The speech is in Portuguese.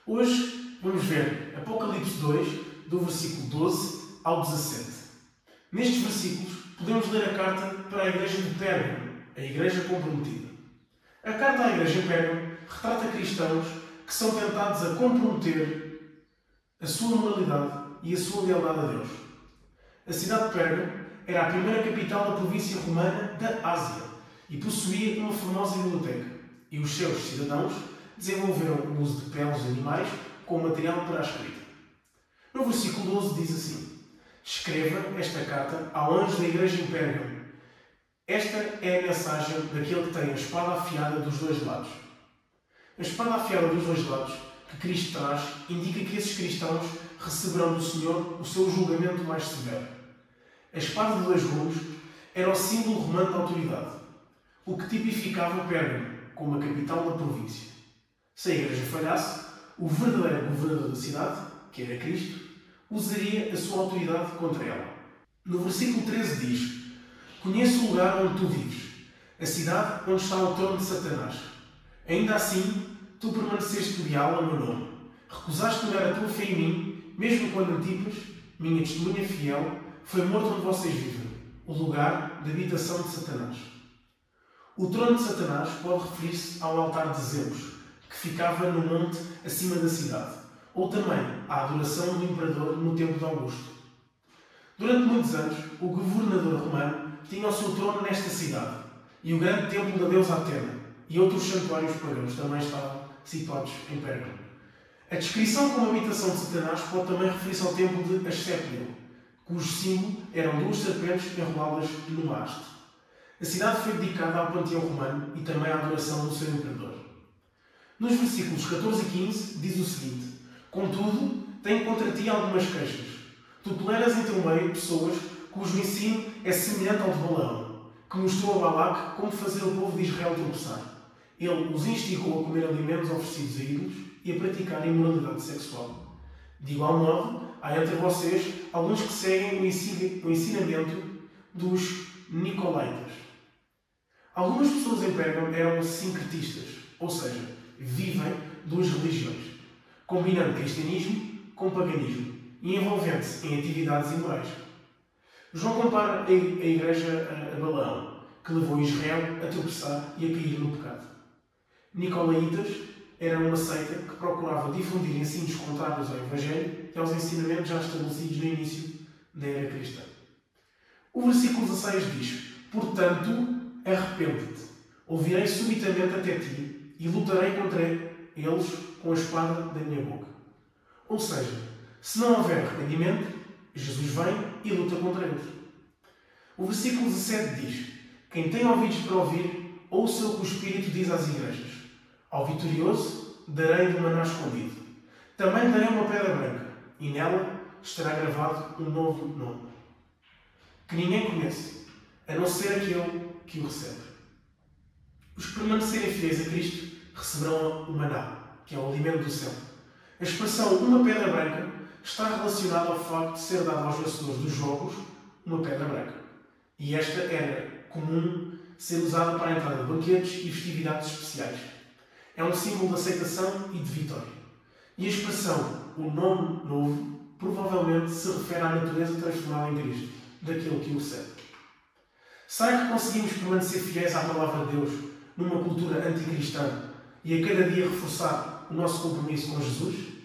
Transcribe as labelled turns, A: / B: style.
A: Hoje vamos ver Apocalipse 2, do versículo 12 ao 17. Nestes versículos podemos ler a carta para a igreja de Pérgamo, a igreja comprometida. A carta à igreja de Pérgamo retrata cristãos que são tentados a comprometer a sua moralidade e a sua lealdade a Deus. A cidade de Pérgamo era a primeira capital da província romana da Ásia e possuía uma formosa biblioteca, e os seus cidadãos desenvolveram o uso de peles de animais como material para a escrita. No versículo 12 diz assim: escreva esta carta ao anjo da igreja em Pérgamo. Esta é a mensagem daquele que tem a espada afiada dos dois lados. A espada afiada dos dois lados que Cristo traz indica que esses cristãos receberão do Senhor o seu julgamento mais severo. A espada de dois gumes era o símbolo romano da autoridade, o que tipificava Pérgamo como a capital da província. Se a igreja falhasse, o verdadeiro governador da cidade, que era Cristo, usaria a sua autoridade contra ela. No versículo 13 diz: conheço o lugar onde tu vives, a cidade onde está o trono de Satanás. Ainda assim, tu permaneceste leal ao meu nome. Recusaste negar a tua fé em mim, mesmo quando Antipas, minha testemunha fiel, foi morto onde vocês vivem, o lugar de habitação de Satanás. O trono de Satanás pode referir-se ao altar de Zeus, que ficava no monte acima da cidade, ou também à adoração do imperador no templo de Augusto. Durante muitos anos, o governador romano tinha o seu trono nesta cidade, e o grande templo da deusa Atena e outros santuários pagãos também estavam situados em Pérgamo. A descrição como habitação de Satanás pode também referir-se ao templo de Asclepio, cujo símbolo eram duas serpentes enroladas numa haste. A cidade foi dedicada ao panteão romano e também à adoração do seu imperador. Nos versículos 14 e 15 diz o seguinte: contudo, tenho contra ti algumas queixas. Tu toleras em teu meio pessoas cujo ensino é semelhante ao de Balaão, que mostrou a Balaque como fazer o povo de Israel tropeçar. Ele os instigou a comer alimentos oferecidos a ídolos e a praticar imoralidade sexual. De igual modo, há entre vocês alguns que seguem o ensinamento dos Nicolaítas. Algumas pessoas em Pérgamo eram sincretistas, ou seja, vivem duas religiões, combinando cristianismo com paganismo e envolvendo-se em atividades imorais. João compara a igreja a Balaão, que levou Israel a tropeçar e a cair no pecado. Nicolaítas eram uma seita que procurava difundir ensinos contrários ao Evangelho e aos ensinamentos já estabelecidos no início da era cristã. O versículo 16 diz: portanto, arrepende-te, ouvirei subitamente até ti e lutarei contra eles com a espada da minha boca. Ou seja, se não houver arrependimento, Jesus vem e luta contra eles. O versículo 17 diz: quem tem ouvidos para ouvir, ouça o que o Espírito diz às igrejas. Ao vitorioso darei de maná escondido. Também darei uma pedra branca, e nela estará gravado um novo nome, que ninguém conhece, a não ser aquele que o recebe. Os que permanecerem fiéis a Cristo receberão o maná, que é o alimento do céu. A expressão uma pedra branca está relacionada ao facto de ser dada aos vencedores dos jogos uma pedra branca. E esta era comum ser usada para a entrada de banquetes e festividades especiais. É um símbolo de aceitação e de vitória. E a expressão o nome novo provavelmente se refere à natureza transformada em Cristo, daquele que o recebe. Será que conseguimos permanecer fiéis à palavra de Deus numa cultura anticristã e a cada dia reforçar o nosso compromisso com Jesus?